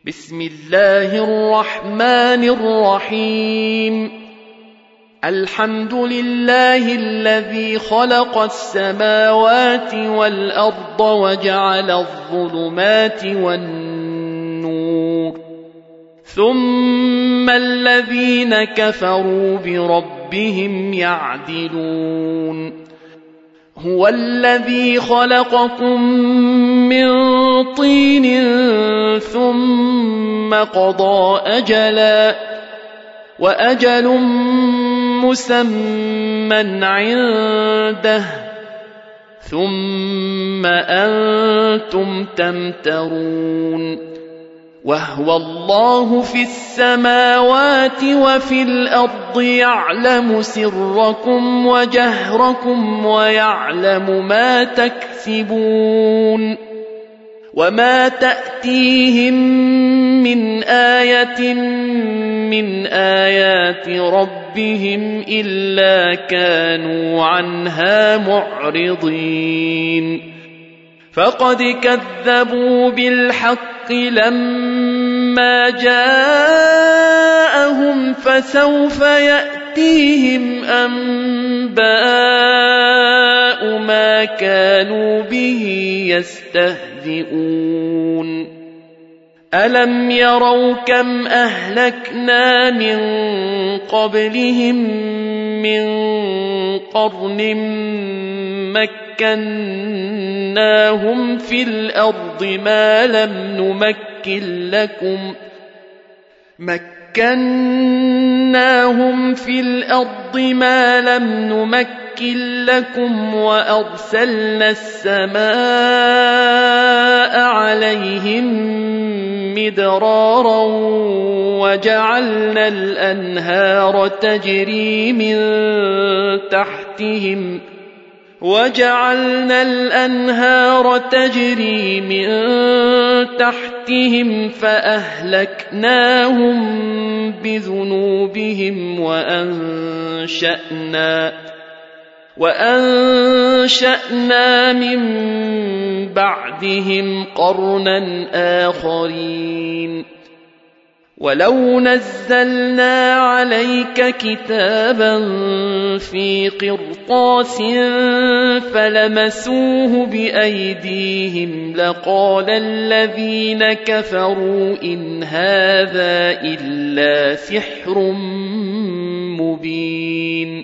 بسم الله الرحمن الرحيم. الحمد لله الذي خلق السماوات والأرض وجعل الظلمات والنور، ثم الذين كفروا بربهم يعدلون. هو الذي خلقكم من طين ثم قضى أجلا، وأجل مسمى عنده، ثم أنتم تمترون. وهو الله في السماوات وفي الأرض يعلم سركم وجهركم ويعلم ما تكسبون. وما تأتيهم من آية من آيات ربهم إلا كانوا عنها معرضين. فقد كذبوا بالحق لما جاءهم، فسوف يأتيهم أنباء ما كانوا به يستهزئون. ألم يروا كم أهلكنا من قبلهم من قرن مكناهم في الأرض ما لم نمكن لكم وأرسلنا السماء عليهم مدرارا وجعلنا الأنهار تجري من تحتهم فأهلكناهم بذنوبهم وأنشأنا من بعدهم قرنا آخرين. ولو نزلنا عليك كتابا في قرطاس فلمسوه بأيديهم لقال الذين كفروا إن هذا إلا سحر مبين.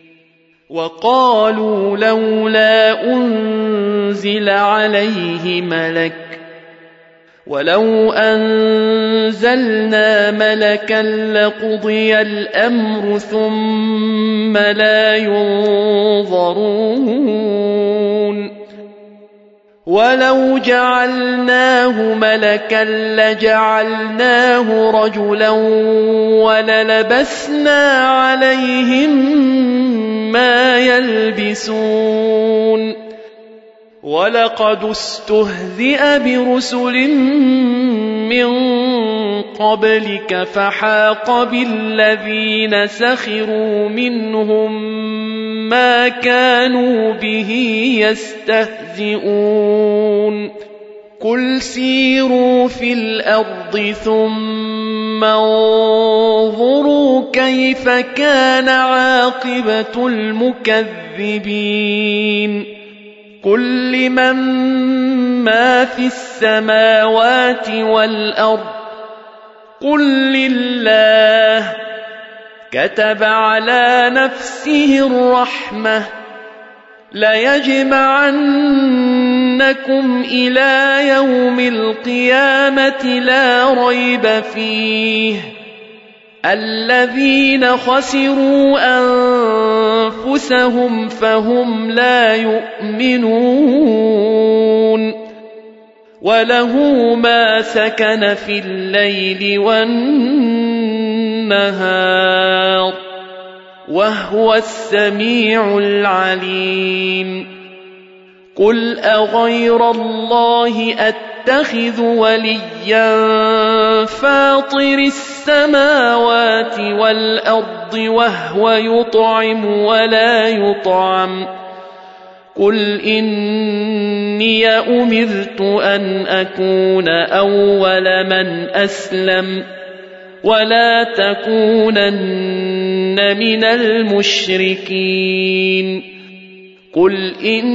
وقالوا لولا أنزل عليه ملك، ولو أنزلنا ملكا لقضي الأمر ثم لا ينظرون. ولو جعلناه ملكا لجعلناه رجلا وللبسنا عليهم ما يلبسون. ولقد استهزئ برسل من قبلك فحاق بالذين سخروا منهم ما كانوا به يستهزئون. قل سيروا في الأرض ثم انظروا كيف كان عاقبة المكذبين. قل لمن ما في السماوات والأرض قل لله. كتب على نفسه الرحمة ليجمعنكم إلى يوم القيامة لا ريب فيه. الذين خسروا أنفسهم فهم لا يؤمنون. وله ما سكن في الليل والنهار وهو السميع العليم. قل أغير الله أتخذ وليا فاطر السماوات والأرض وهو يطعم قل إني أمرت أن أكون أول من أسلم ولا تكونن من المشركين قل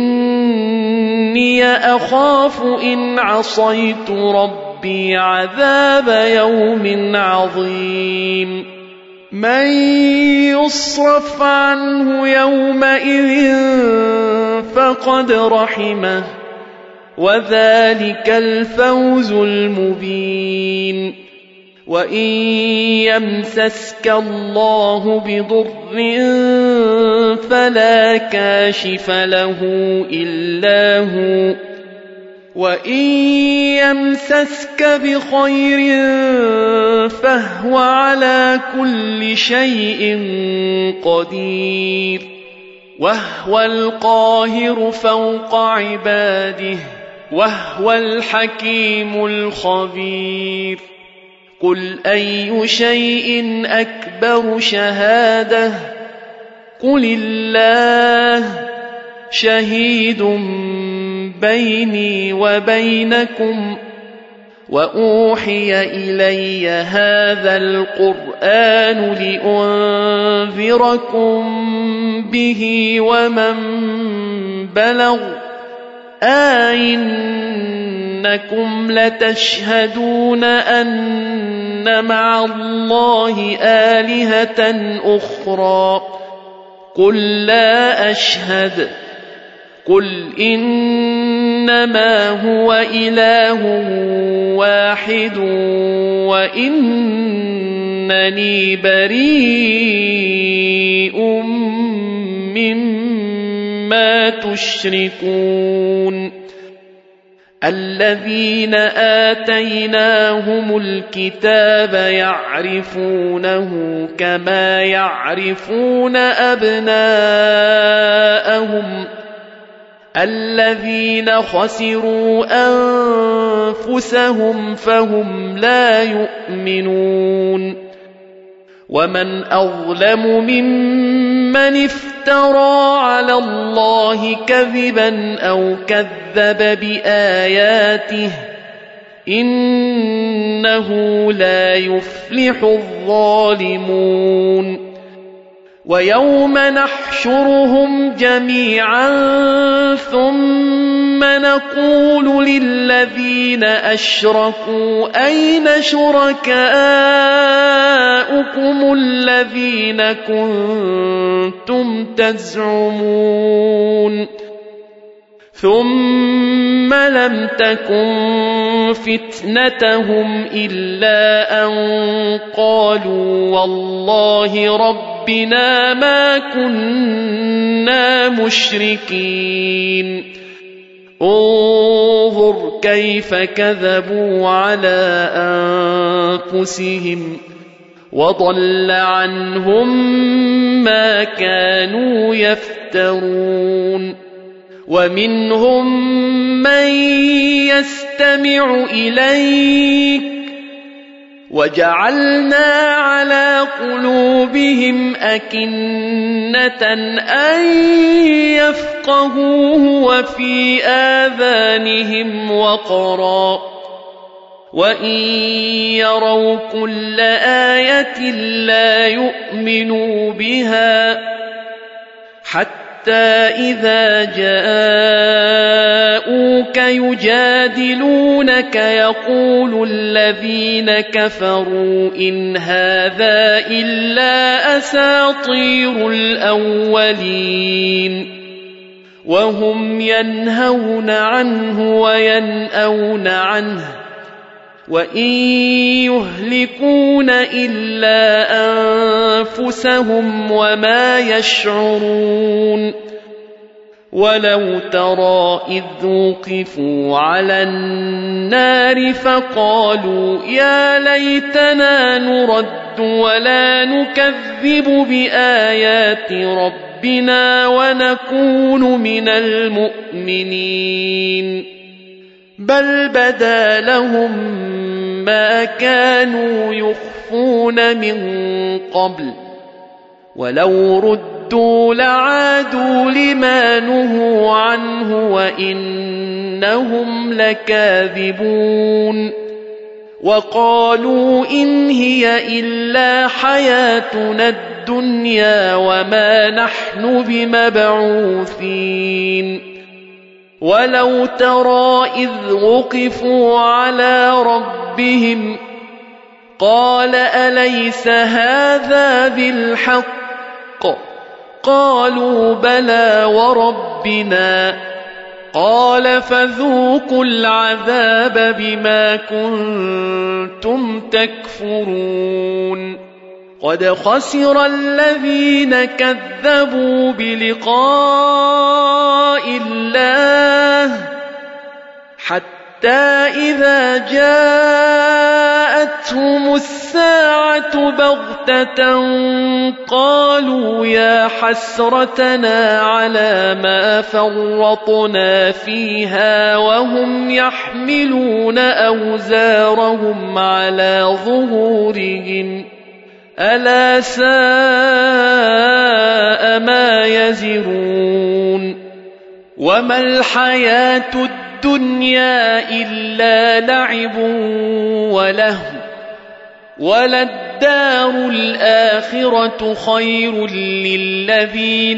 إني أخاف إن عصيت ربي عذاب يوم عظيم من يصرف عنه يومئذ فقد رحمه وذلك الفوز المبين وإن يمسسك الله بضر فلا كاشف له إلا هو وإن يمسسك بخير فهو على كل شيء قدير وهو القاهر فوق عباده وهو الحكيم الخبير قل أي شيء أكبر شهادة قل الله شهيد بيني وبينكم وأوحي إلي هذا القرآن لأنذركم به ومن بلغ أئنكم لتشهدون أن مع الله آلهة أخرى قل لا أشهد قل إنما هو إله واحد وإنني بريء مما تشركون الذين آتيناهم الكتاب يعرفونه كما يعرفون أبناءهم الذين خسروا أنفسهم فهم لا يؤمنون ومن أظلم ممن افترى على الله كذبا أو كذب بآياته إنه لا يفلح الظالمون ويوم نحشرهم جميعا ثم نقول للذين أشركوا أين شركاؤكم الذين كنتم تزعمون ثم لم تكن فتنتهم إلا أن قالوا والله ربنا ما كنا مشركين انظر كيف كذبوا على أنفسهم وضل عنهم ما كانوا يفترون ومنهم من يستمع إليك وجعلنا على قلوبهم أكنة أن يفقهوه وفي آذانهم وقرا وإن يروا كل آية لا يؤمنوا بها حتى إذا جاءوك يجادلونك يقول الذين كفروا إن هذا إلا أساطير الأولين وهم ينهون عنه وينأون عنه وإن يهلكون إلا أنفسهم وما يشعرون ولو ترى إذ وقفوا على النار فقالوا يا ليتنا نرد ولا نكذب بآيات ربنا ونكون من المؤمنين بل بدا لهم ما كانوا يخفون من قبل ولو ردوا ردوا لعادوا لما نهوا عنه وإنهم لكاذبون وقالوا إن هي إلا حياتنا الدنيا وما نحن بمبعوثين ولو ترى إذ وقفوا على ربهم قال أليس هذا بالحق قالوا بلى وربنا قال فذوقوا العذاب بما كنتم تكفرون قد خسر الذين كذبوا بلقاء الله حتى إذا جاءتهم الساعة بغتة قالوا يا حسرتنا على ما فرطنا فيها وهم يحملون أوزارهم على ظهورهم ألا ساء ما يزرون وما الحياة الدنيا إلا لعب ولهو وللدار الآخرة خير للذين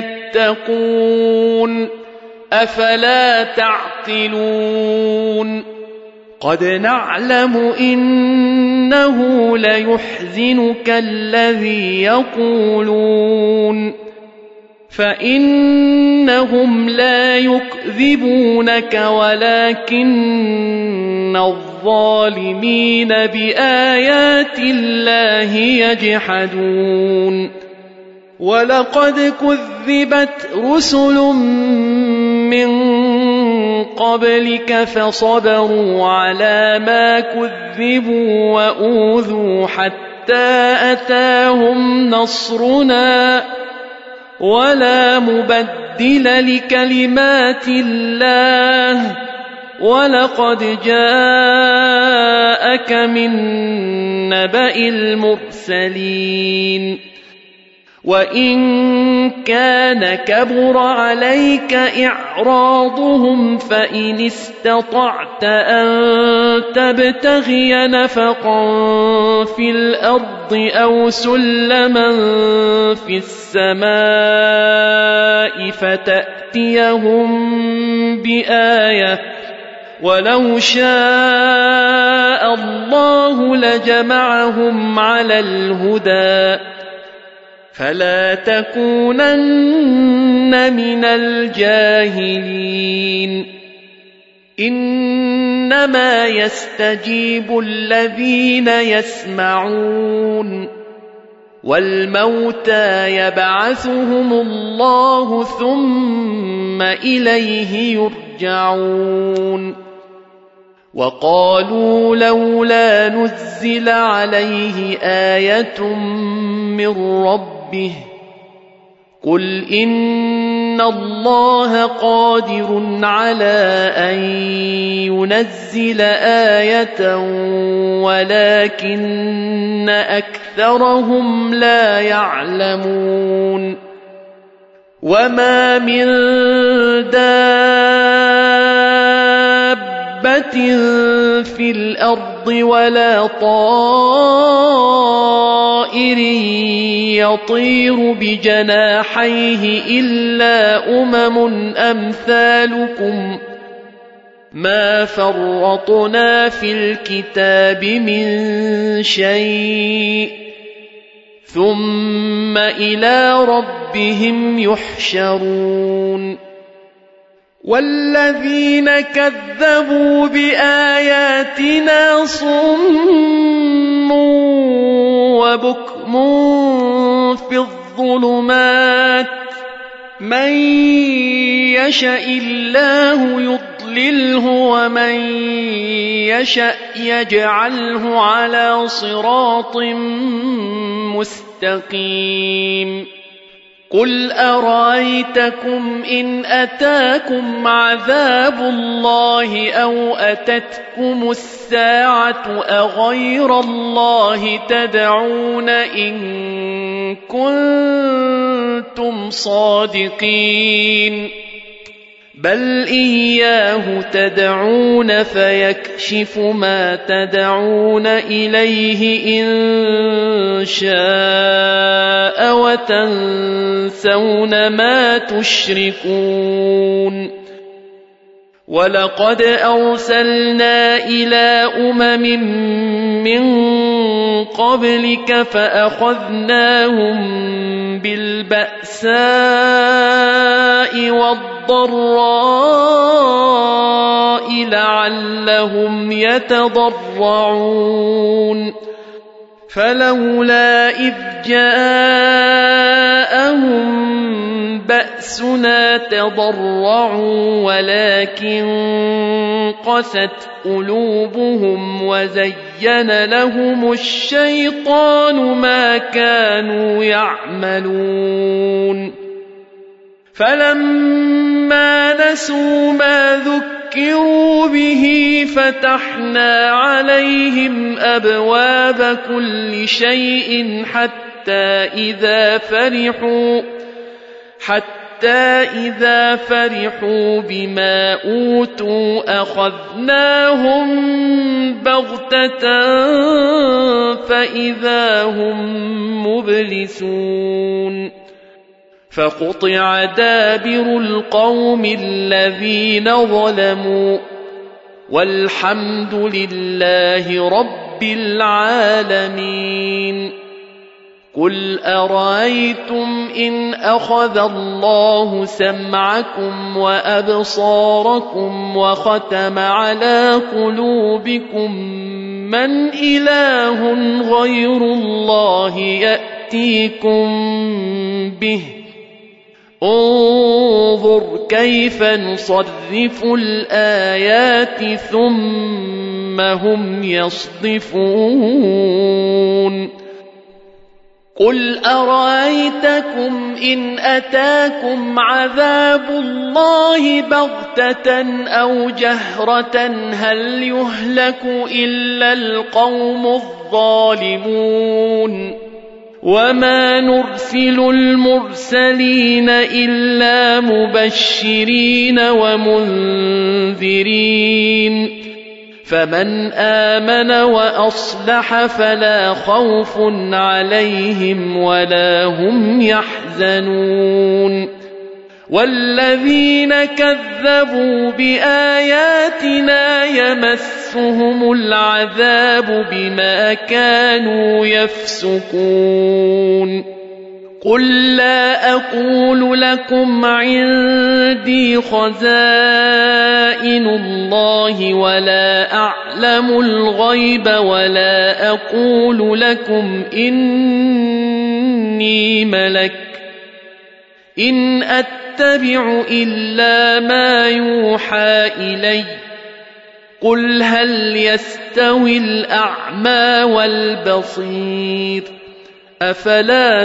يتقون أفلا تعقلون قد نعلم إنه ليحزنك الذي يقولون فإنهم لا يكذبونك ولكن الظالمين بآيات الله يجحدون ولقد كذبت رسل من قبلك فصبروا على ما كذبوا وأوذوا حتى أتاهم نصرنا ولا مبدل لكلمات الله ولقد جاءك من نبأ المرسلين وإن كان كبر عليك إعراضهم فإن استطعت أن تبتغي نفقا في الأرض أو سلما في السماء فتأتيهم بآية ولو شاء الله لجمعهم على الهدى فلا تكونن من الجاهلين إنما يستجيب الذين يسمعون والموتى يبعثهم الله ثم إليه يرجعون وقالوا لولا نزل عليه آية من ربه قل إن الله قادر على أن ينزل آية ولكن أكثرهم لا يعلمون وما من دابة في الأرض ولا طائر يطير بجناحيه إلا أمثالكم ما فرطنا في الكتاب من شيء ثم إلى ربهم يحشرون والذين كذبوا بآياتنا صم وبكم في الظلمات من يشاء الله يضلله ومن يشاء يجعله على صراط مستقيم قل أرأيتكم إن أتاكم عذاب الله أو أتتكم الساعة أغير الله تدعون إن كنتم صادقين بل إياه تدعون فيكشف ما تدعون إليه إن شاء وتنسون ما تشركون ولقد أرسلنا إلى من قبلك فأخذناهم بالبأساء والضراء لعلهم يتضرعون فلولا إذ جاءهم بأسنا تضرعوا ولكن قست قلوبهم وزين لهم الشيطان ما كانوا يعملون فلما نسوا ما ذكروا به فتحنا عليهم أبواب كل شيء حتى إذا فرحوا بما أوتوا أخذناهم بغتة فإذا هم مبلسون فقطع دابر القوم الذين ظلموا والحمد لله رب العالمين قل أرأيتم إن أخذ الله سمعكم وأبصاركم وختم على قلوبكم من إله غير الله يأتيكم به انظر كيف نصرف الآيات ثم هم يصدفون قل أرأيتكم إن أتاكم عذاب الله بغتة أو جهرة هل يهلك إلا القوم الظالمون وما نرسل المرسلين إلا مبشرين ومنذرين فمن آمن وأصلح فلا خوف عليهم ولا هم يحزنون والذين كذبوا بآياتنا يمسهم العذاب بما كانوا يفسقون قل لا أقول لكم عندي خزائن الله ولا أعلم الغيب ولا أقول لكم إني ملك إن أتبع إلا ما يوحى إلي قل هل يستوي الأعمى والبصير أفلا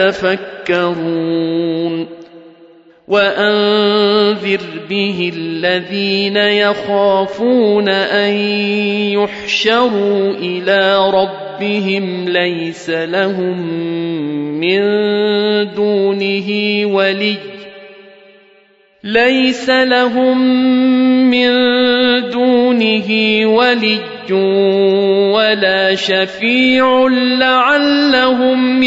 تتفكرون وأنذر به الذين يخافون أن يحشروا إلى ربهم ليس لهم من دونه ولي ولا شفيع لعلهم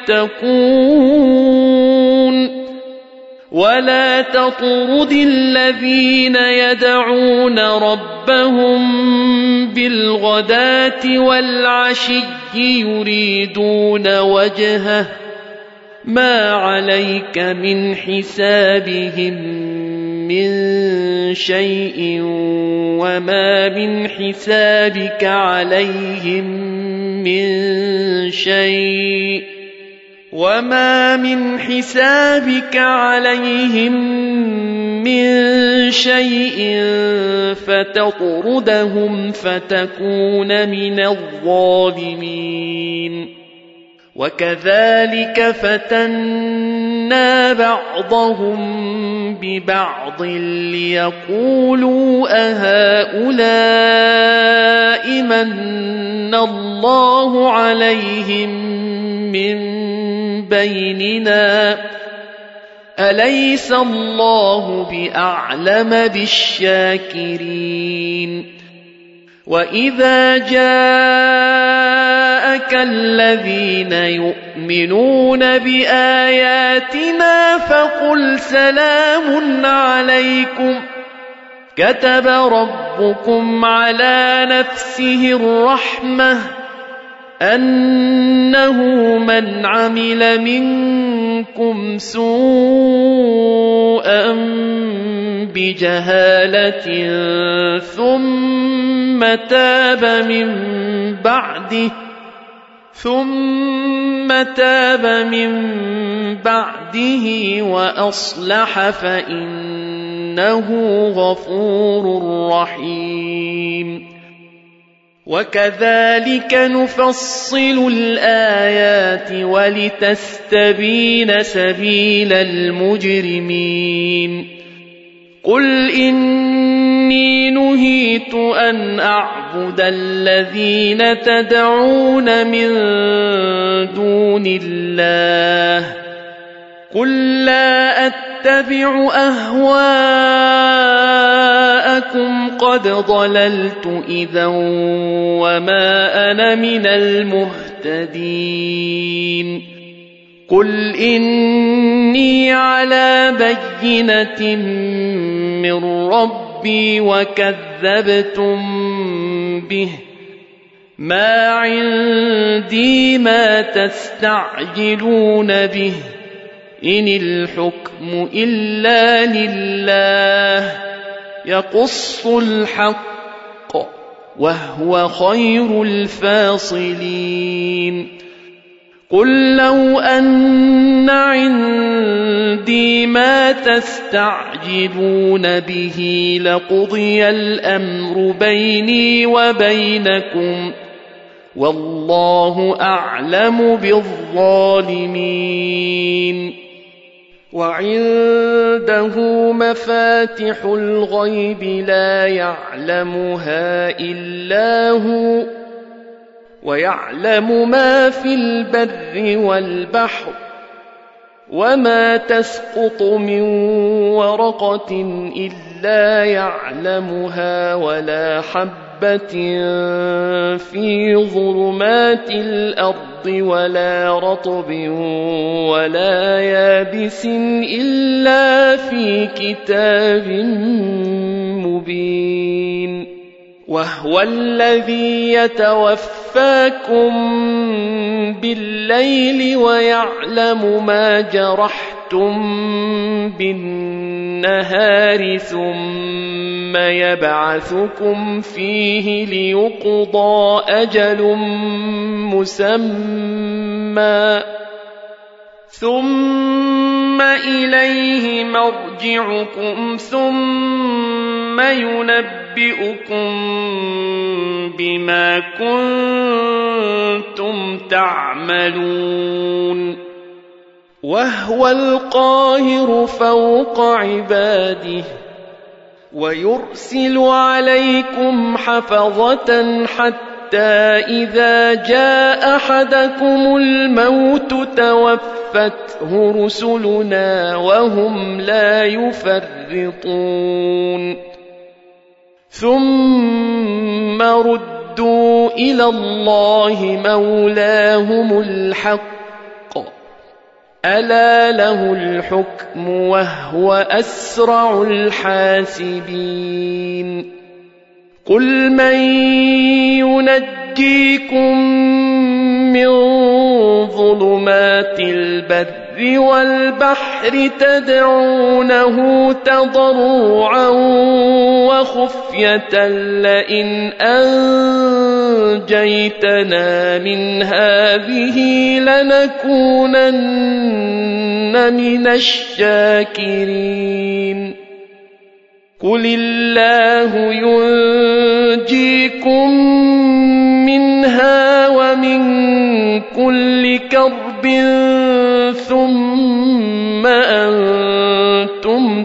يتقون ولا تطرد الذين يدعون ربهم بالغداة والعشي يريدون وجهه ما عليك من حسابهم من شيء وما من حسابك عليهم من شيء فتطردهم فتكون من الظالمين وكذلك فتنا بعضهم ببعض ليقولوا أهؤلاء من الله عليهم من بيننا أليس الله بأعلم بالشاكرين وإذا جاءك الذين يؤمنون بآياتنا فقل سلام عليكم كتب ربكم على نفسه الرحمة أنه من عمل منكم سوءا بجهالة ثم تاب من بعده وأصلح فإنه غفور رحيم وكذلك نفصل الآيات ولتستبين سبيل المجرمين قل إني نهيت أن أعبد الذين تدعون من دون الله قل لا أتبع أهواءكم قد ضللت إذا وما أنا من المهتدين قل إني على بينة من ربي وكذبتم به ما عندي ما تستعجلون به إن الحكم إلا لله يقص الحق وهو خير الفاصلين قل لو أن عندي ما تستعجلون به لقضي الأمر بيني وبينكم والله أعلم بالظالمين وعنده مفاتح الغيب لا يعلمها إلا هو ويعلم ما في البر والبحر وما تسقط من ورقة إلا يعلمها ولا حبة في ظلمات الأرض ولا رطب ولا يابس إلا في كتاب مبين وهو الذي يتوفاكم بالليل ويعلم ما جرحتم بالنهار ثم يبعثكم فيه ليقضى أجل مسمى ثم إليه مرجعكم ثم ينبئكم بما كنتم تعملون وهو القاهر فوق عباده ويرسل عليكم حفظة حتى إذا جاء أحدكم الموت توفته رسلنا وهم لا يفرطون ثم ردوا إلى الله مولاهم الحق ألا له الحكم وهو أسرع الحاسبين قل من ينجيكم من ظلمات البر والبحر تدعونه تضرعا وخفية لئن أنجيتنا من هذه لنكونن من الشاكرين قل الله ينجيكم منها ومن كل كرب ثم أنتم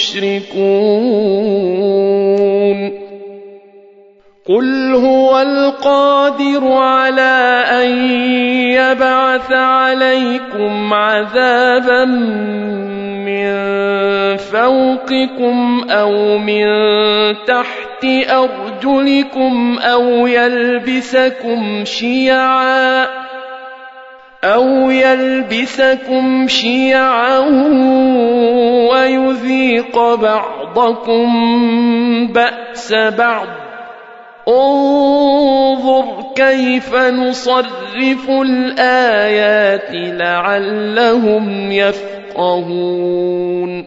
تشركون قل هو القادر على أن يبعث عليكم عذابا من فوقكم أو من تحت أرجلكم أو يلبسكم شيعا ويذيق بعضكم بأس بعض انظر كيف نصرف الآيات لعلهم يفقهون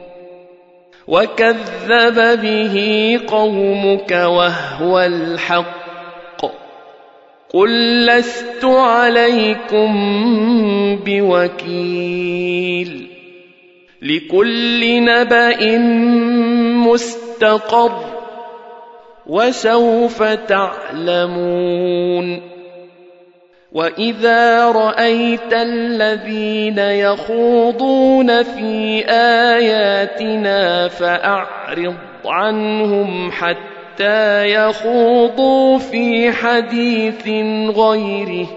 وكذب به قومك وهو الحق قل لست عليكم بوكيل لكل نبأ مستقر وسوف تعلمون وإذا رأيت الذين يخوضون في آياتنا فأعرض عنهم حتى يخوضوا في حديث غيره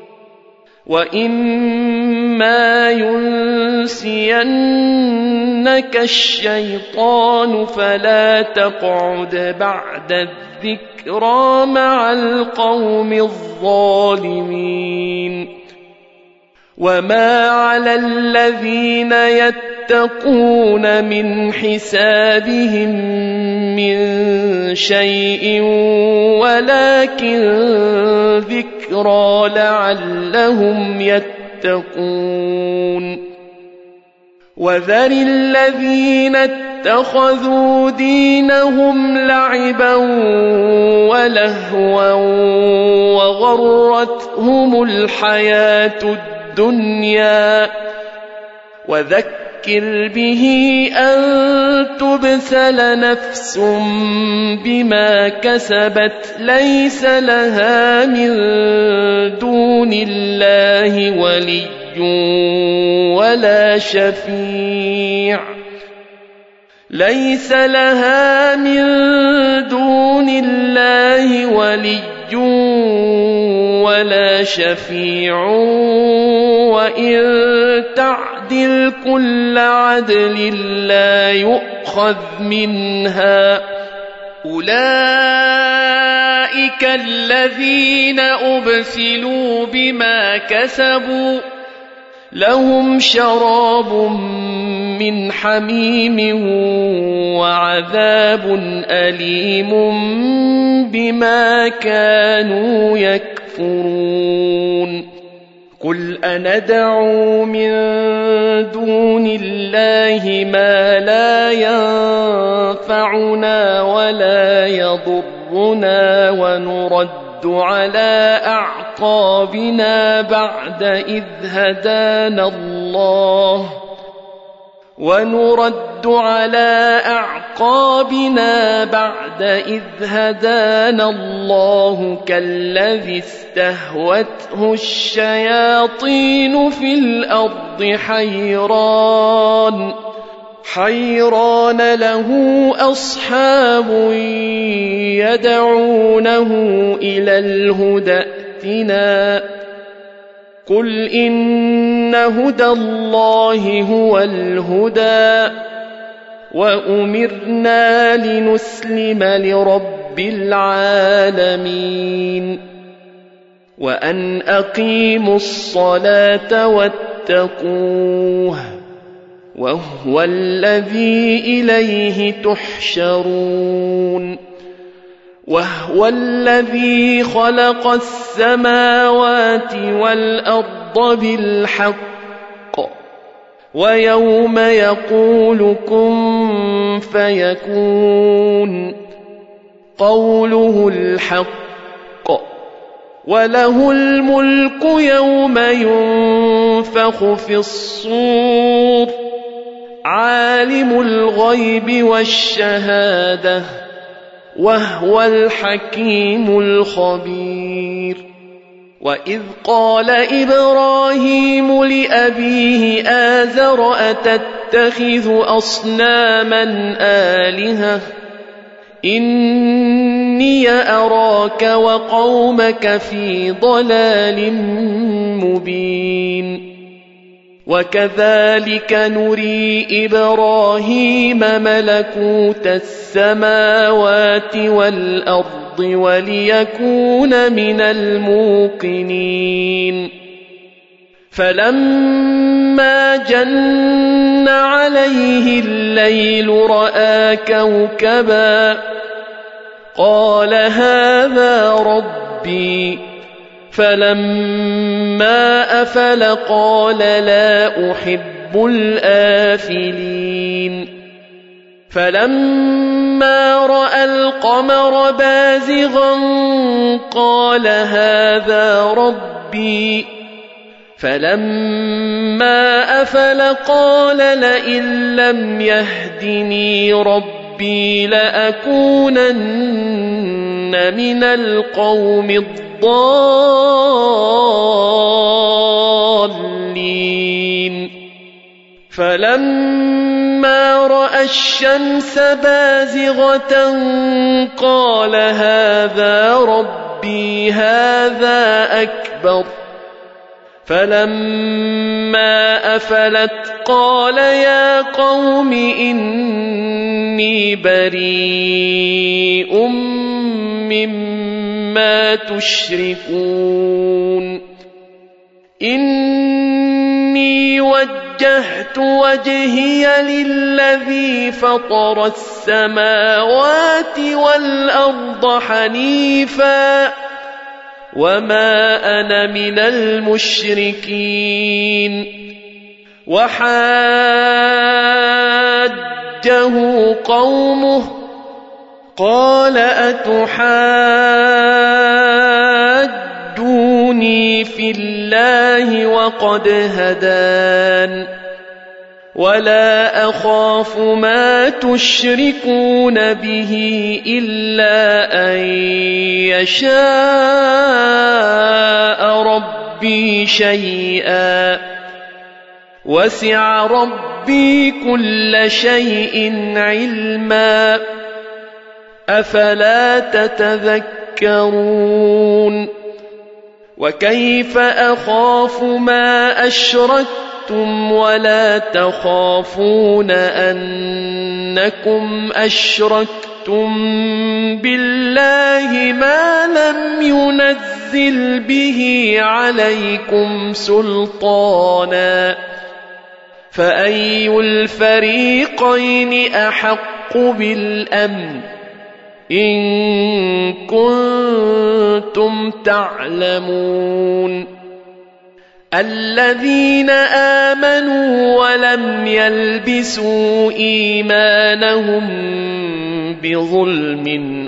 وإما ينسينك الشيطان فلا تقعد بعد الذكرى مع القوم الظالمين وما على الذين يتقون من حسابهم من شيء ولكن ذكرى لعلهم يتقون وذر الذين اتخذوا دينهم لعبا ولهوا وغرتهم الحياة الدنيا وذكر به أن تبسل نفس بما كسبت ليس لها من دون الله ولي ولا شفيع ليس لها من دون الله ولي ولا شفيع وإن تعدل كل عدل لا يؤخذ منها أولئك الذين أبسلوا بما كسبوا لهم شراب من حميم وعذاب أليم بما كانوا يكفرون قل أندعو من دون الله ما لا ينفعنا ولا يضرنا ونرد على أعقابنا بعد إذ هدانا الله كالذي استهوته الشياطين في الأرض حيران له أصحاب يدعونه إلى الهدى ائتنا قل إن هدى الله هو الهدى وأمرنا لنسلم لرب العالمين وأن أقيموا الصلاة واتقوه وهو الذي إليه تحشرون وهو الذي خلق السماوات والأرض بالحق ويوم يقول كن فيكون قوله الحق وله الملك يوم ينفخ في الصور عالم الغيب والشهادة وهو الحكيم الخبير وإذ قال إبراهيم لأبيه آزر أتتخذ أصناما آلهة إني أراك وقومك في ضلال مبين وكذلك نري إبراهيم ملكوت السماوات والأرض وليكون من الموقنين فلما جن عليه الليل رأى كوكبا قال هذا ربي فلما أفل قال لا أحب الآفلين فلما رأى القمر بازغا قال هذا ربي فلما أفل قال لئن لم يهدني ربي لأكونن من القوم الضالين فلما رأى الشمس بازغة قال هذا ربي هذا أكبر فلما أفلت قال يا قوم إني بريء مما تشركون إني وجهت وجهي للذي فطر السماوات والأرض حنيفا وما أنا من المشركين وحاجه قومه قال أتحاجوني في الله وقد هدان ولا أخاف ما تشركون به إلا أن يشاء ربي شيئا وسع ربي كل شيء علما أفلا تتذكرون وكيف أخاف ما أشركتم ولا تخافون أنكم أشركتم بالله ما لم ينزل به عليكم سلطانا فأي الفريقين أحق بالأمن إن كنتم تعلمون الذين آمنوا ولم يلبسوا إيمانهم بظلم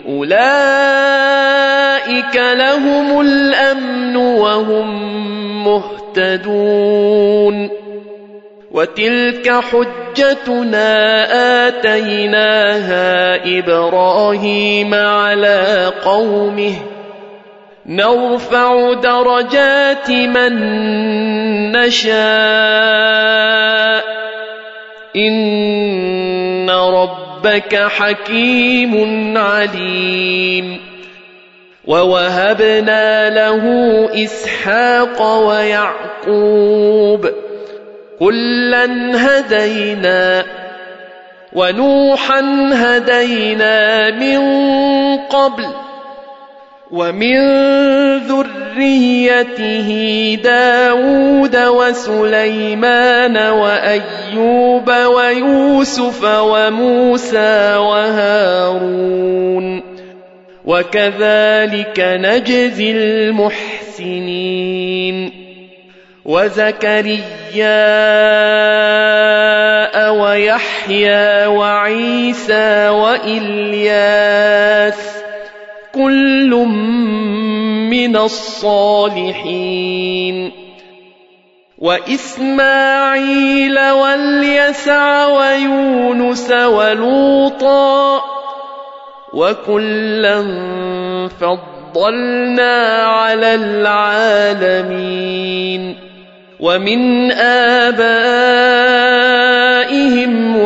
أولئك لهم الأمن وهم مهتدون وتلك حجتنا آتيناها إبراهيم على قومه نرفع درجات من نشاء إن ربك حكيم عليم ووهبنا له إسحاق ويعقوب كلا هدينا ونوحا هدينا من قبل ومن ذريته داود وسليمان وأيوب ويوسف وموسى وهارون وكذلك نجزي المحسنين وزكريا ويحيى وعيسى وإلياس كل من الصالحين وإسماعيل واليسع ويونس ولوطا وكلا فضلنا فضلنا على العالمين ومن آبائهم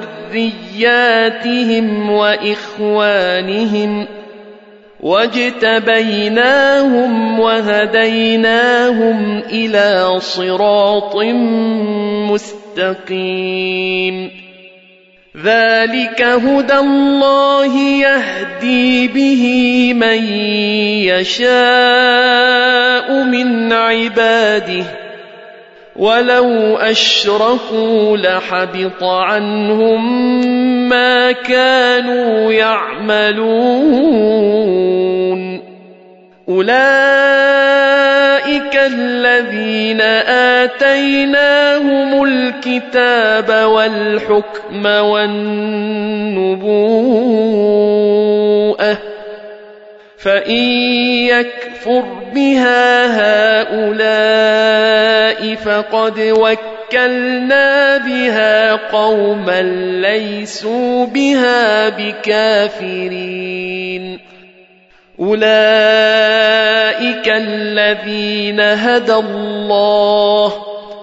وذرياتهم وإخوانهم واجتبيناهم وهديناهم إلى صراط مستقيم ذلك هدى الله يهدي به من يشاء من عباده ولو أشركوا لحبط عنهم ما كانوا يعملون أولئك الذين آتيناهم الكتاب والحكم والنبوءة فإن يكفر بها هؤلاء فقد وكلنا بها قوما ليسوا بها بكافرين أولئك الذين هدى الله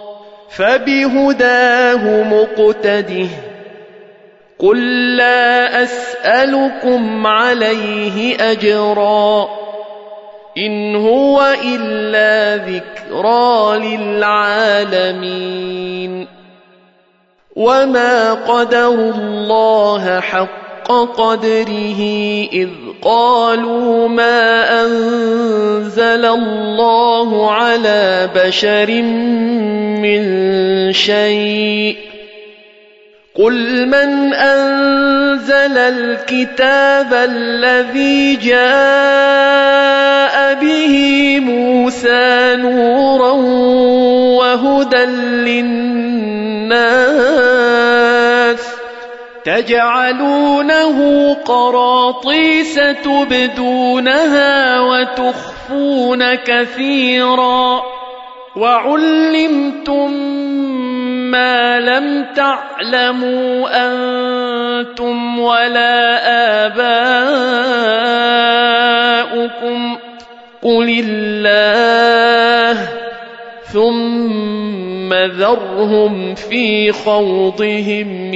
فبهداه مقتده قل لا أسألكم عليه أجرا إن هو إلا ذكرى للعالمين وما قدروا الله حق قدره إذ قالوا ما أنزل الله على بشر من شيء قل من أنزل الكتاب الذي جاء به موسى نورا وهدى للناس تجعلونه قراطيس تبدونها وتخفون كثيرا وعلمتم ما لم تعلموا أنتم ولا آباؤكم قل الله ثم ذرهم في خوضهم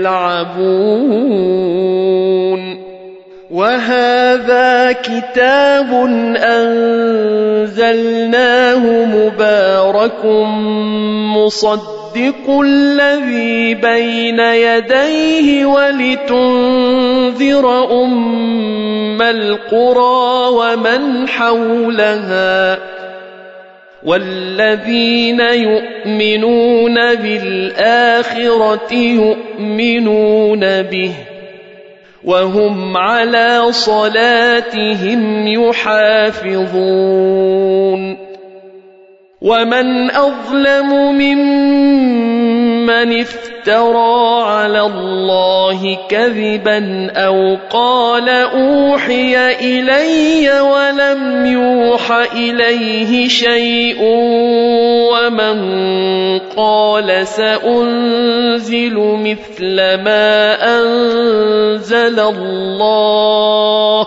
يلعبون وهذا كتاب أنزلناه مبارك مصدق الذي بين يديه ولتنذر أم القرى ومن حولها والذين يؤمنون بالآخرة يؤمنون به وهم على صلاتهم يحافظون ومن أظلم ممن افترى على الله كذبا أو قال أوحي إلي ولم يوح إليه شيء ومن قال سأنزل مثل ما أنزل الله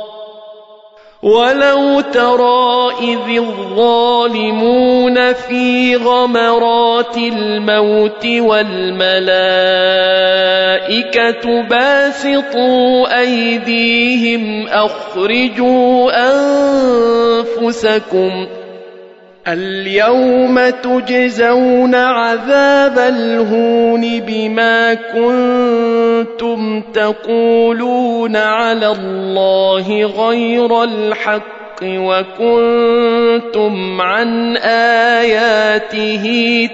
ولو ترى إذ الظالمون في غمرات الموت والملائكة باسطوا أيديهم أخرجوا أنفسكم اليوم تجزون عذاب الهون بما كنتم تقولون على الله غير الحق وكنتم عن آياته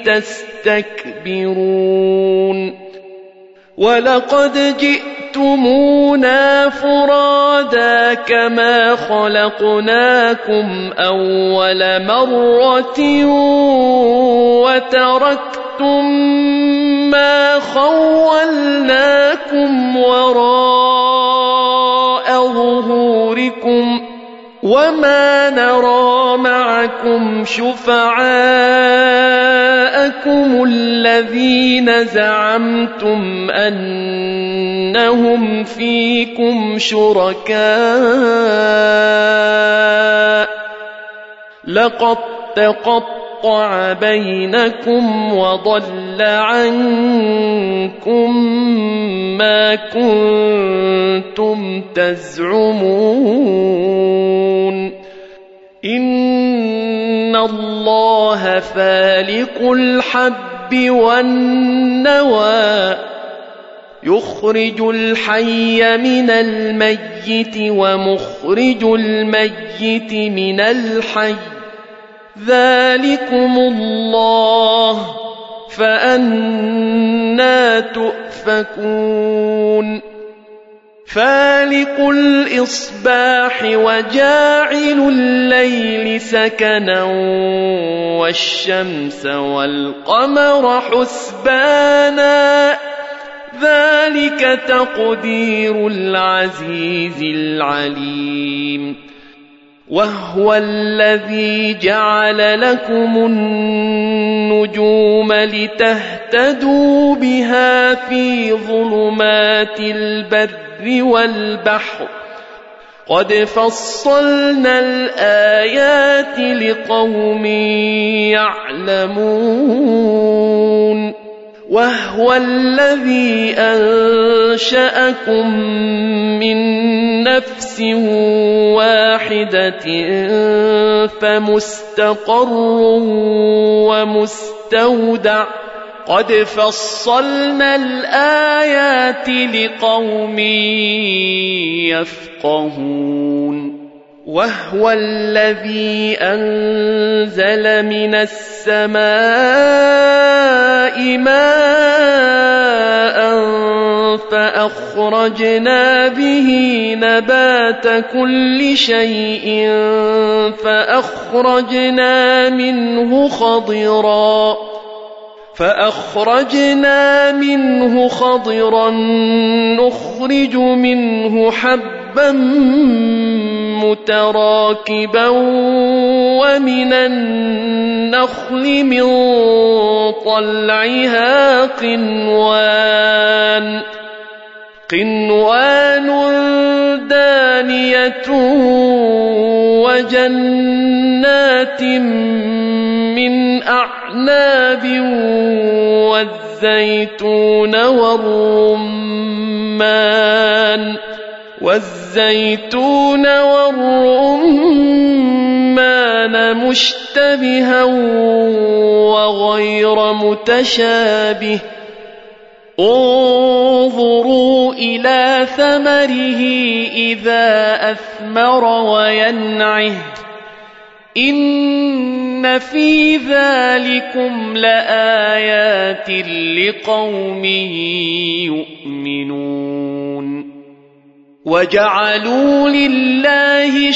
تستكبرون ولقد جئتمونا فرادا كما خلقناكم أول مرة وتركتم ما خولناكم وراء ظهوركم وما نرى معكم شفعاءكم الذين زعمتم أنهم فيكم شركاء لقد تقطع بينكم وضل عنكم ما كنتم تزعمون إن الله فالق الحب والنوى يخرج الحي من الميت ومخرج الميت من الحي ذلكم الله فأنى تؤفكون فالق الإصباح وجاعل الليل سكنا والشمس والقمر حسبانا ذلك تقدير العزيز العليم وهو الذي جعل لكم النجوم لتهتدوا بها في ظلمات البر والبحر قد فصلنا الآيات لقوم يعلمون وهو الذي أنشأكم من نفس واحدة فمستقر ومستودع قد فصلنا الآيات لقوم يفقهون وهو الذي أنزل من السماء ماء فأخرجنا به نبات كل شيء فأخرجنا منه خضرا نخرج منه حبا متراكبا ومن النخل من طلعها قنوان دانية وجنات من أعناب والزيتون والرمان مشتبها وغير متشابه انظروا إلى ثمره إذا أثمر وينعه إن في ذلكم لآيات لقوم يؤمنون وجعلوا لله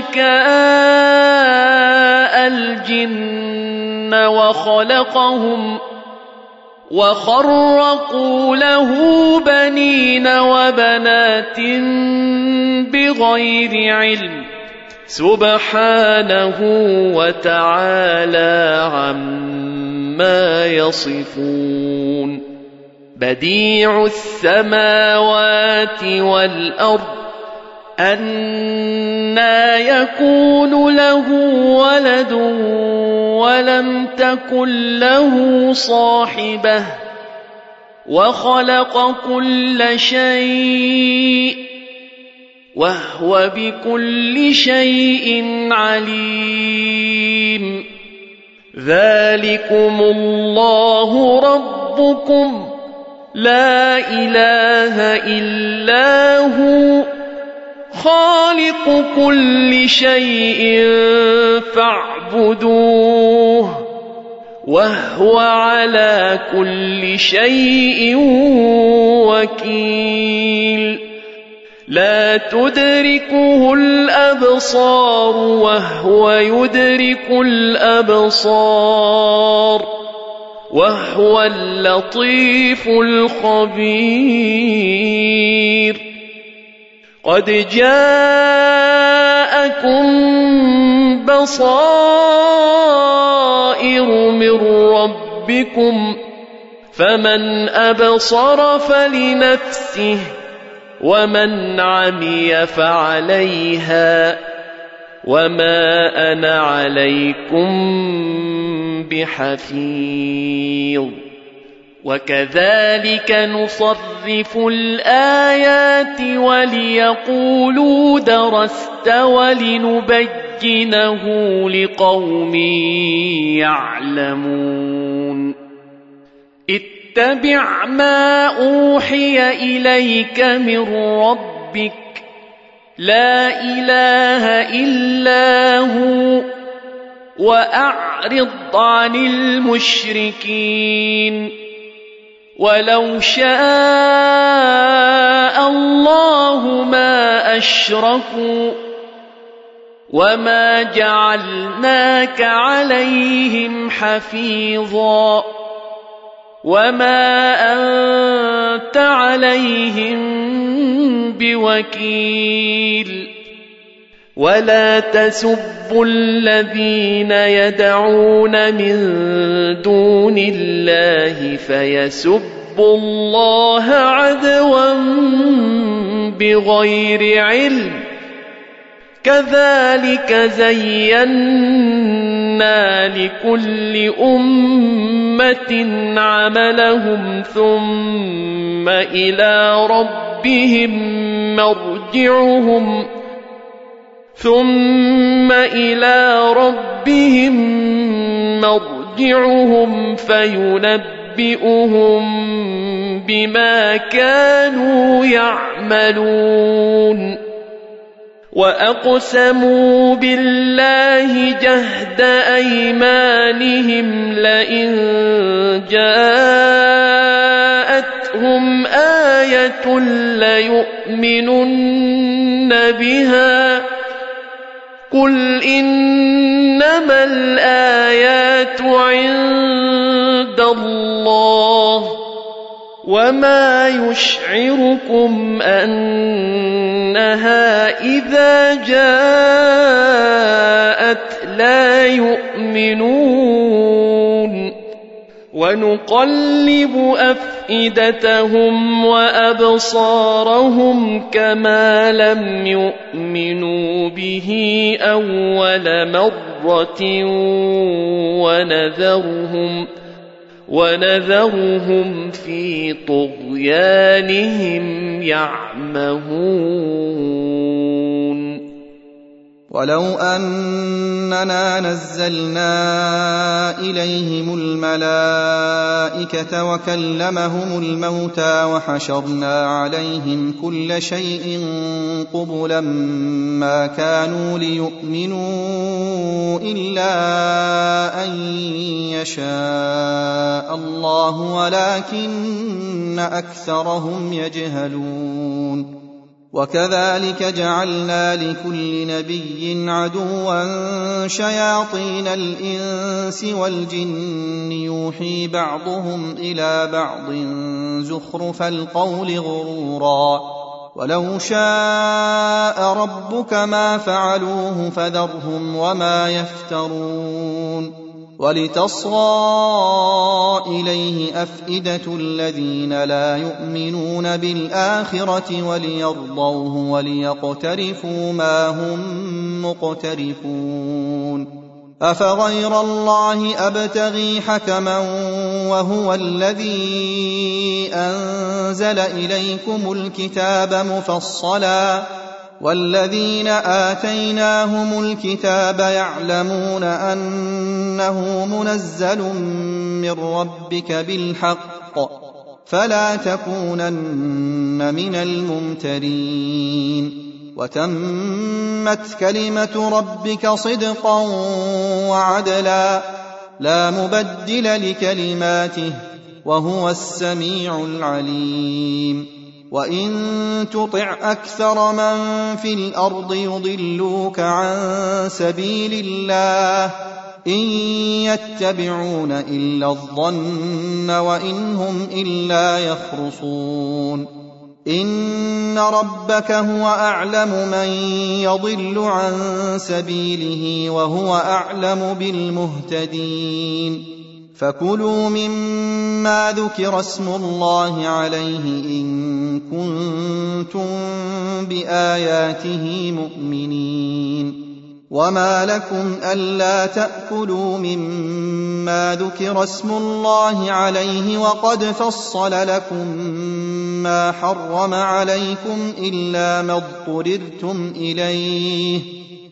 شركاء الجن وخرقوا له بنين وبنات بغير علم سبحانه وتعالى عما يصفون بديع السماوات والأرض أنى يكون له ولد ولم تكن له صاحبة وخلق كل شيء وهو بكل شيء عليم ذلكم الله ربكم لا إله إلا هو خالق كل شيء فاعبدوه وهو على كل شيء وكيل لا تدركه الأبصار وهو يدرك الأبصار وهو اللطيف الخبير قد جاءكم جاءكم بصائر من ربكم فمن أبصر فلنفسه ومن عمي فعليها وما أنا عليكم بحفيظ وكذلك نصرف الآيات وليقولوا درست ولنبينه لقوم يعلمون اتبع ما أوحي إليك من ربك لا إله إلا هو وأعرض عن المشركين ولو شاء الله ما أشركوا وما جعلناك عليهم حفيظا وما أنت عليهم بوكيل ولا تسبوا الذين يدعون من دون الله فيسبوا الله عدوا بغير علم كذلك زينا لكل أمة عملهم ثم إلى ربهم مرجعهم فينبئهم بما كانوا يعملون وأقسموا بالله جهد أيمانهم لئن جاءتهم آية ليؤمنن بها قل إنما الآيات عند الله وما يشعركم أنها إذا جاءت لا يؤمنون ونقلب أفئدتهم وأبصارهم كما لم يؤمنوا به أول مرة ونذرهم في طغيانهم يعمهون ولو أننا نزلنا إليهم الملائكة وكلمهم الموتى وحشرنا عليهم كل شيء قبلا ما كانوا ليؤمنوا إلا أن يشاء الله ولكن أكثرهم يجهلون وكذلك جعلنا لكل نبي عدوا شياطين الإنس والجن يوحي بعضهم إلى بعض زخرف القول غرورا ولو شاء ربك ما فعلوه فذرهم وما يفترون ولتصغى إليه أفئدة الذين لا يؤمنون بالآخرة وليرضوه وليقترفوا ما هم مقترفون أفغير الله أبتغي حكما وهو الذي أنزل إليكم الكتاب مفصلا والذين آتيناهم الكتاب يعلمون أنه منزل من ربك بالحق فلا تكونن من الممترين وتمت كلمة ربك صدقا وعدلا لا مبدل لكلماته وهو السميع العليم وإن تطع أكثر من في الأرض يضلوك عن سبيل الله إن يتبعون إلا الظن وإن هم إلا يخرصون إن ربك هو أعلم من يضل عن سبيله وهو أعلم بالمهتدين فكلوا مما ذكر اسم الله عليه إن كنتم بآياته مؤمنين وما لكم ألا تأكلوا مما ذكر اسم الله عليه وقد فصل لكم ما حرم عليكم إلا ما اضطررتم إليه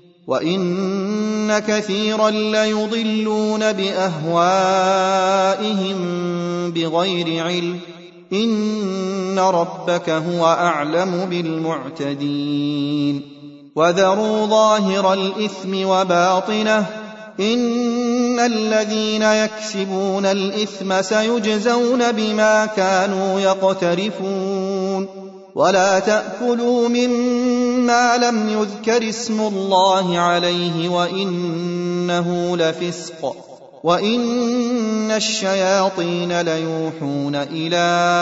وإن كثيرا ليضلون بأهوائهم بغير علم إن ربك هو أعلم بالمعتدين وذروا ظاهر الإثم وباطنه إن الذين يكسبون الإثم سيجزون بما كانوا يقترفون ولا تأكلوا مما لم يذكر اسم الله عليه وإنه لفسق وإن الشياطين ليوحون إلى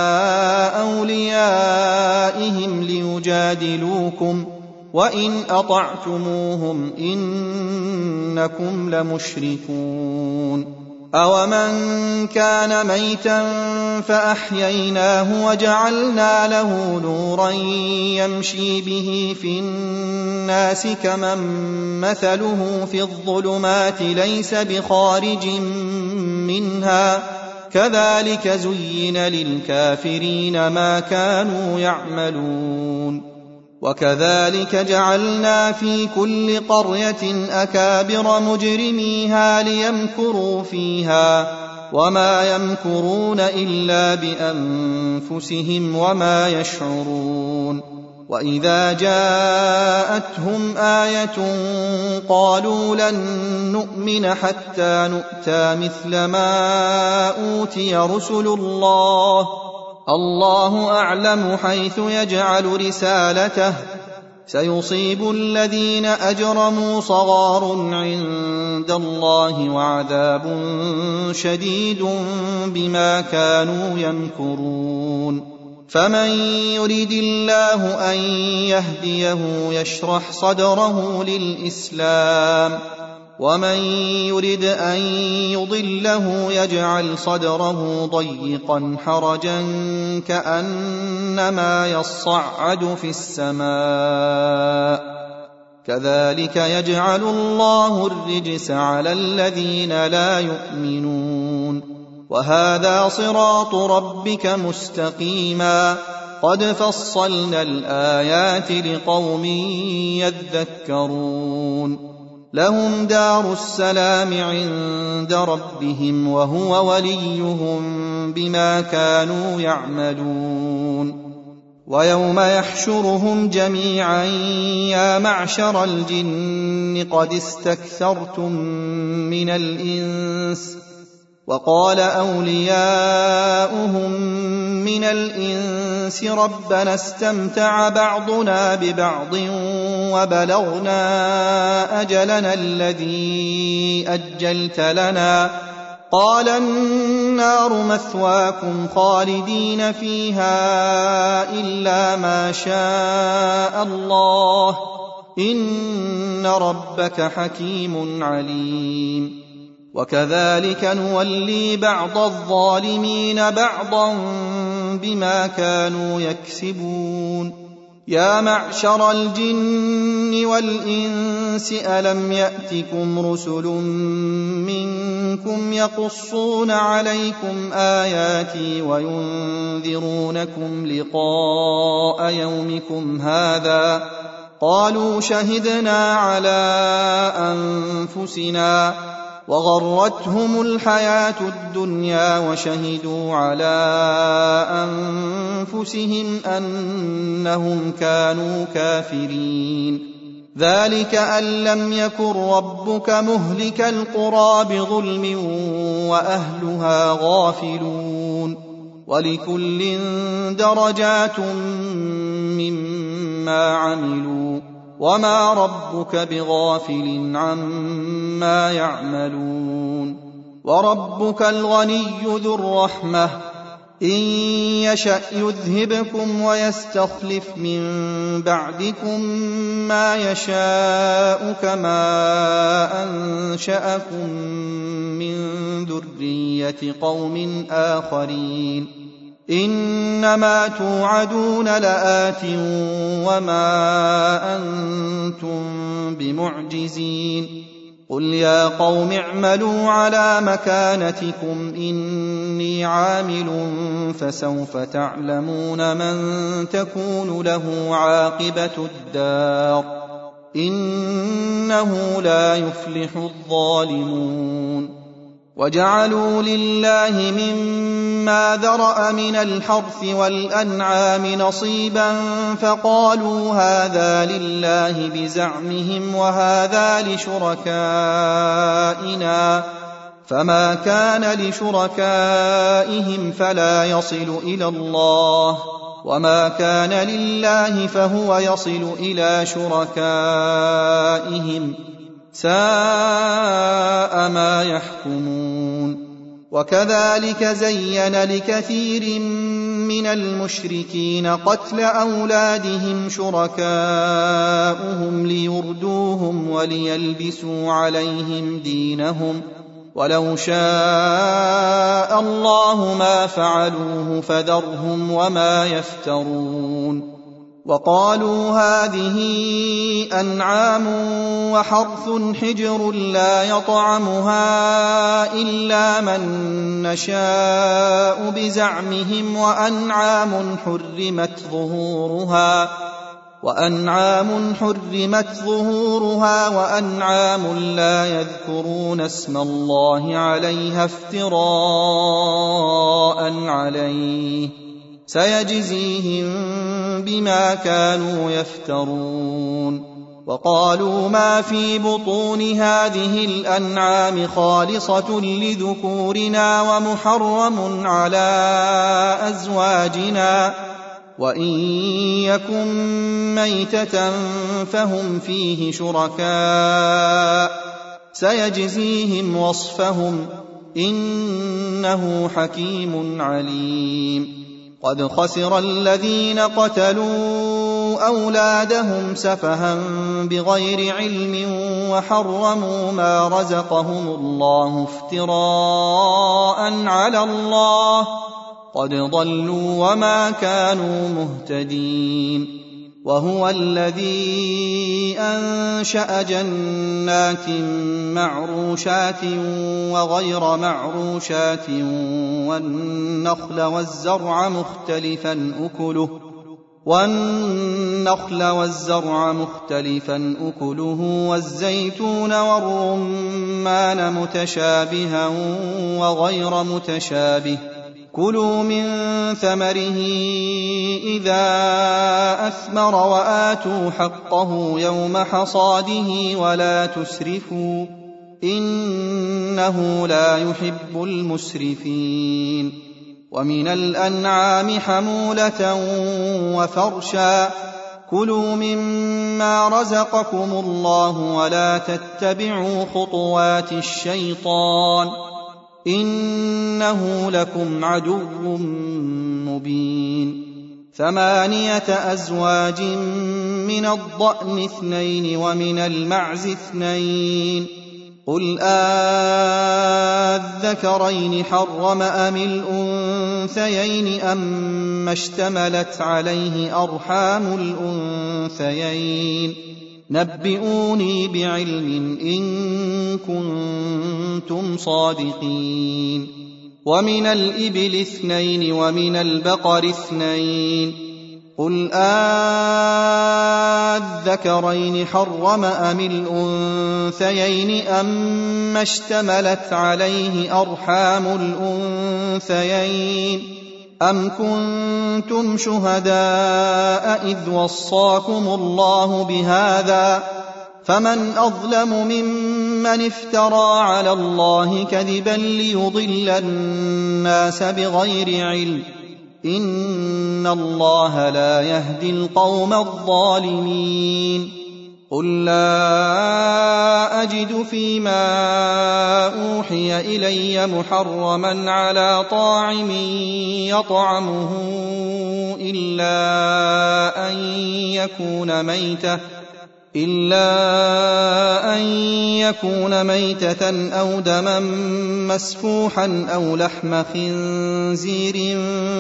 أوليائهم ليجادلوكم وإن أطعتموهم إنكم لمشركون أومن كان ميتا فأحييناه وجعلنا له نورا يمشي به في الناس كمن مثله في الظلمات ليس بخارج منها كذلك زين للكافرين ما كانوا يعملون وكذلك جعلنا في كل قرية أكابر مجرميها ليمكروا فيها وما يمكرون إلا بأنفسهم وما يشعرون وإذا جاءتهم آية قالوا لن نؤمن حتى نؤتى مثل ما أوتي رسل الله أعلم حيث يجعل رسالته سيصيب الذين أجرموا صغار عند الله وعذاب شديد بما كانوا يمكرون فمن يريد الله أن يهديه يشرح صدره للإسلام ومن يرد أن يضله يجعل صدره ضيقا حرجا كأنما يصعد في السماء كذلك يجعل الله الرجس على الذين لا يؤمنون وهذا صراط ربك مستقيما قد فصلنا الآيات لقوم يذكرون لهم دار السلام عند ربهم وهو وليهم بما كانوا يعملون ويوم يحشرهم جميعا يا معشر الجن قد استكثرتم من الإنس وقال أولياؤهم من الإنس ربنا استمتع بعضنا ببعض وبلغنا أجلنا الذي أجلت لنا قال النار مثواكم خالدين فيها إلا ما شاء الله إن ربك حكيم عليم وكذلك نولي بعض الظالمين بعضا بما كانوا يكسبون يا معشر الجن والإنس ألم يأتكم رسل منكم يقصون عليكم آياتي وينذرونكم لقاء يومكم هذا قالوا شهدنا على أنفسنا وغرتهم الحياة الدنيا وشهدوا على أنفسهم أنهم كانوا كافرين ذلك أن لم يكن ربك مهلك القرى بظلم وأهلها غافلون ولكل درجات مما عملوا وما ربك بغافل عما يعملون وربك الغني ذو الرحمة إن يشأ يذهبكم ويستخلف من بعدكم ما يشاء كما أنشأكم من ذرية قوم آخرين إنما توعدون لآت وما أنتم بمعجزين قل يا قوم اعملوا على مكانتكم إني عامل فسوف تعلمون من تكون له عاقبة الدار إنه لا يفلح الظالمون وجعلوا لله مما ذرأ من الحرث والأنعام نصيبا فقالوا هذا لله بزعمهم وهذا لشركائنا فما كان لشركائهم فلا يصل إلى الله وما كان لله فهو يصل إلى شركائهم ساء ما يحكمون وكذلك زين لكثير من المشركين قتل أولادهم شركاؤهم ليردوهم وليلبسوا عليهم دينهم ولو شاء الله ما فعلوه فذرهم وما يفترون وقالوا هذه أنعام وحرث حجر لا يطعمها إلا من نشاء بزعمهم وأنعام حرمت ظهورها وأنعام لا يذكرون اسم الله عليها افتراء عليه سيجزيهم بما كانوا يفترون وقالوا ما في بطون هذه الأنعام خالصة لذكورنا ومحرم على أزواجنا وإن يكن ميتة فهم فيه شركاء سيجزيهم وصفهم إنه حكيم عليم قد خسر الذين قتلوا أولادهم سفها بغير علم وحرموا ما رزقهم الله افتراء على الله قد ضلوا وما كانوا مهتدين وهو الذي أنشأ جنات معروشات وغير معروشات والنخل والزرع مختلفا أكله والزيتون والرمان متشابها وغير متشابه كلوا من ثمره إذا أثمر وآتوا حقه يوم حصاده ولا تسرفوا إنه لا يحب المسرفين ومن الأنعام حمولة وفرشا كلوا مما رزقكم الله ولا تتبعوا خطوات الشيطان إنه لكم عدو مبين 8 أزواج من الضأن 2 ومن المعز 2 قل آذكرين حرم أم الأنثيين أما اشتملت عليه أرحام الأنثيين نبئوني بعلم إن كنتم صادقين ومن الإبل 2 ومن البقر 2 قل آذكرين حرم أم الأنثيين أما اشتملت عليه أرحام الأنثيين أم كنتم شهداء إذ وصاكم الله بهذا فمن أظلم ممن افترى على الله كذبا ليضل الناس بغير علم إن الله لا يهدي القوم الظالمين قل لا أجد فيما أوحي إلي محرما على طاعم يطعمه إلا أن يكون ميتة أو دما مسفوحا أو لحم خنزير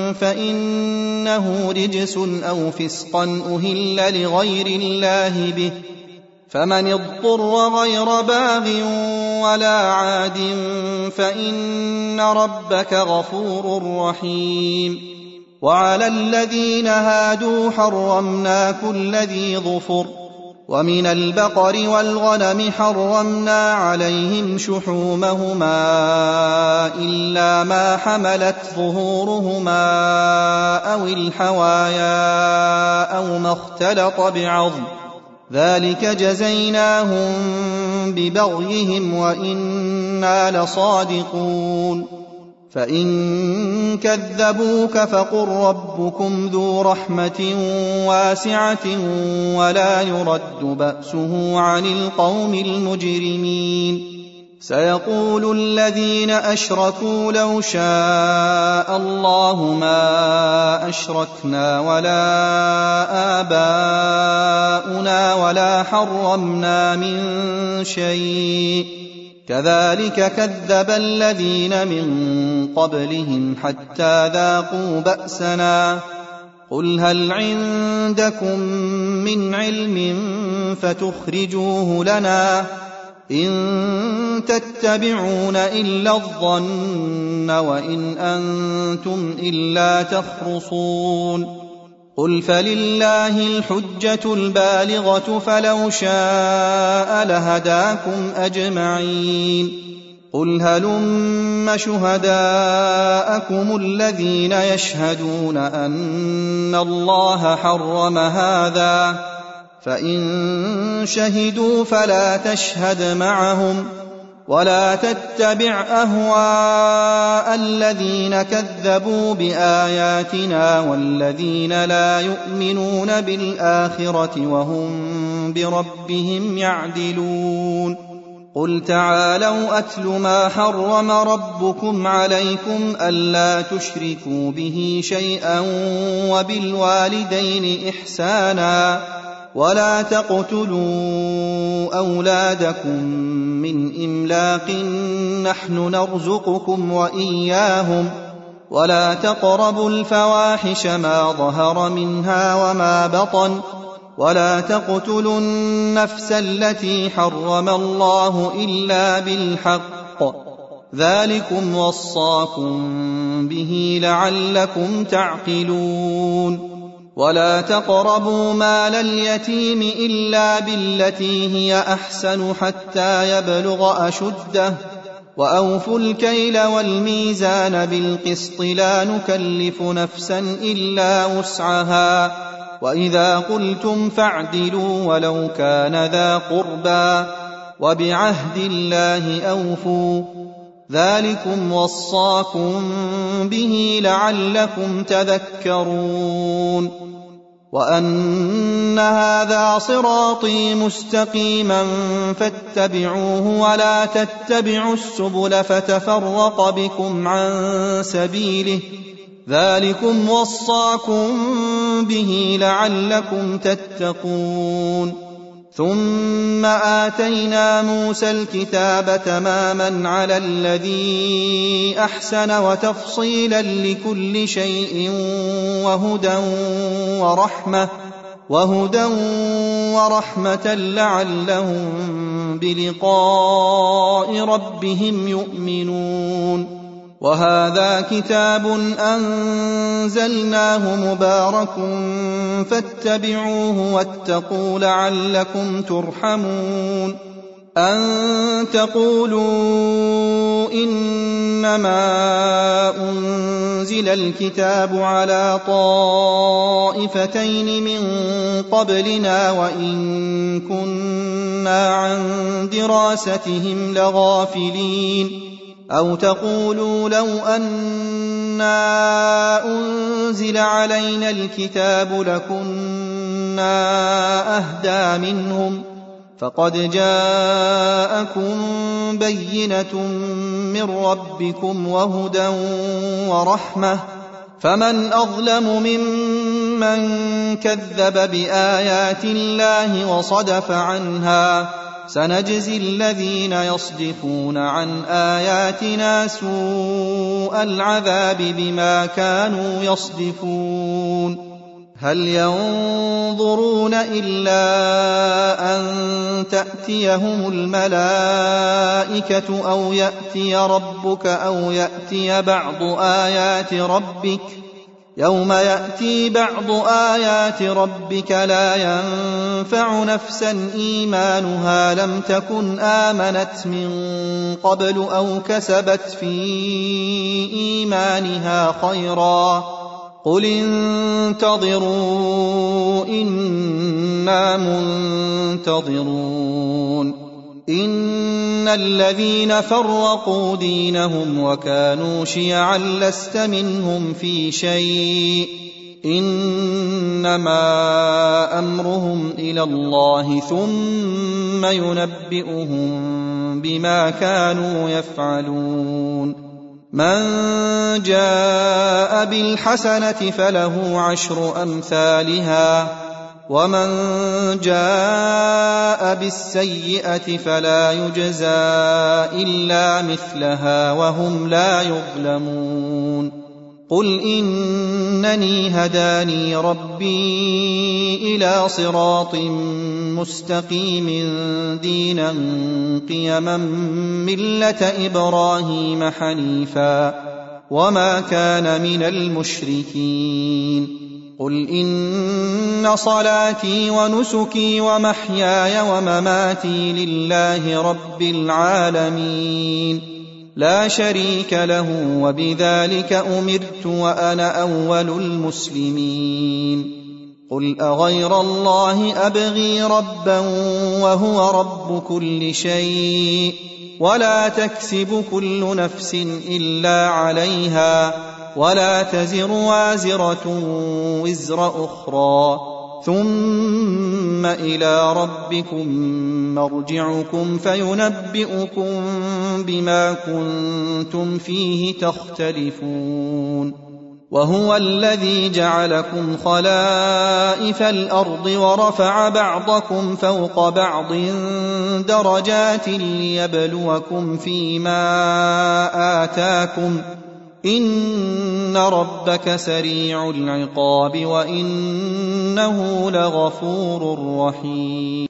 فإنه رجس أو فسقا أهل لغير الله به، فمن اضطر غير باغ ولا عاد فإن ربك غفور رحيم. وعلى الذين هادوا حرمنا كل ذي ظفر، ومن البقر والغنم حرمنا عليهم شحومهما إلا ما حملت ظهورهما أو الحوايا أو ما اختلط بعظم، ذلك جزيناهم ببغيهم وإنا لصادقون. فإن كذبوك فقل ربكم ذو رحمة واسعة ولا يرد بأسه عن القوم المجرمين. سيقول الذين أشركوا لو شاء الله ما أشركنا ولا آباؤنا ولا حرمنا من شيء، كذلك كذب الذين من قبلهم حتى ذاقوا بأسنا. قل هل عندكم من علم فتخرجوه لنا؟ إن تتبعون إلا الظن وإن أنتم إلا تخرصون. قل فلله الحجة البالغة فلو شاء لهداكم أجمعين. قل هلم شهداءكم الذين يشهدون أن الله حرم هذا، فإن شهدوا فلا تشهد معهم ولا تتبع أهواء الذين كذبوا بآياتنا والذين لا يؤمنون بالآخرة وهم بربهم يعدلون. قل تعالوا أتل ما حرم ربكم عليكم ألا تشركوا به شيئا وبالوالدين إحسانا ولا تقتلوا أولادكم من إملاق نحن نرزقكم وإياهم ولا تقربوا الفواحش ما ظهر منها وما بطن ولا تقتلوا النفس التي حرم الله إلا بالحق، ذلكم وصاكم به لعلكم تعقلون. ولا تقربوا مال اليتيم إلا بالتي هي أحسن حتى يبلغ أشده، وأوفوا الكيل والميزان بالقسط لا نكلف نفسا إلا وسعها، وإذا قلتم فاعدلوا ولو كان ذا قربى، وبعهد الله أوفوا، ذلكم وصاكم به لعلكم تذكرون. وأن هذا صراطي مستقيما فاتبعوه ولا تتبعوا السبل فتفرق بكم عن سبيله، ذلكم وصاكم به لعلكم تتقون. ثم آتينا موسى الكتاب تماما على الذي أحسن وتفصيلا لكل شيء وهدى ورحمة لعلهم بلقاء ربهم يؤمنون. وهذا كتاب أنزلناه مبارك فاتبعوه واتقوا لعلكم ترحمون. أن تقولوا إنما أنزل الكتاب على طائفتين من قبلنا وإن كنا عن دراستهم لغافلين، أو تقولوا لو أنا أنزل علينا الكتاب لكنا أهدى منهم، فقد جاءكم بينة من ربكم وهدى ورحمة، فمن أظلم ممن كذب بآيات الله وصدف عنها. سنجزي الذين يصدفون عن آياتنا سوء العذاب بما كانوا يصدفون. هل ينظرون إلا أن تأتيهم الملائكة أو يأتي ربك أو يأتي بعض آيات ربك؟ يوم يأتي بعض آيات ربك لا ينفع نفسا إيمانها لم تكن آمنت من قبل أو كسبت في إيمانها خيرا. قل انتظروا إنا منتظرون. إن الذين فرقوا دينهم وكانوا شيعا لست منهم في شيء، إنما أمرهم إلى الله ثم ينبئهم بما كانوا يفعلون. من جاء بالحسنة فله 10 أمثالها، ومن جاء بالسيئة فلا يجزى إلا مثلها وهم لا يظلمون. قل إنني هداني ربي إلى صراط مستقيم دينا قيما ملة إبراهيم حنيفا وما كان من المشركين. قل إن صلاتي ونسكي ومحياي ومماتي لله رب العالمين لا شريك له وبذلك أمرت وأنا أول المسلمين. قل أغير الله أبغي ربا وهو رب كل شيء ولا تكسب كل نفس إلا عليها ولا تزر وازرة وزر أخرى ثم إلى ربكم مرجعكم فينبئكم بما كنتم فيه تختلفون. وهو الذي جعلكم خلائف الأرض ورفع بعضكم فوق بعض درجات ليبلوكم فيما آتاكم إن ربك سريع العقاب وإنه لغفور رحيم.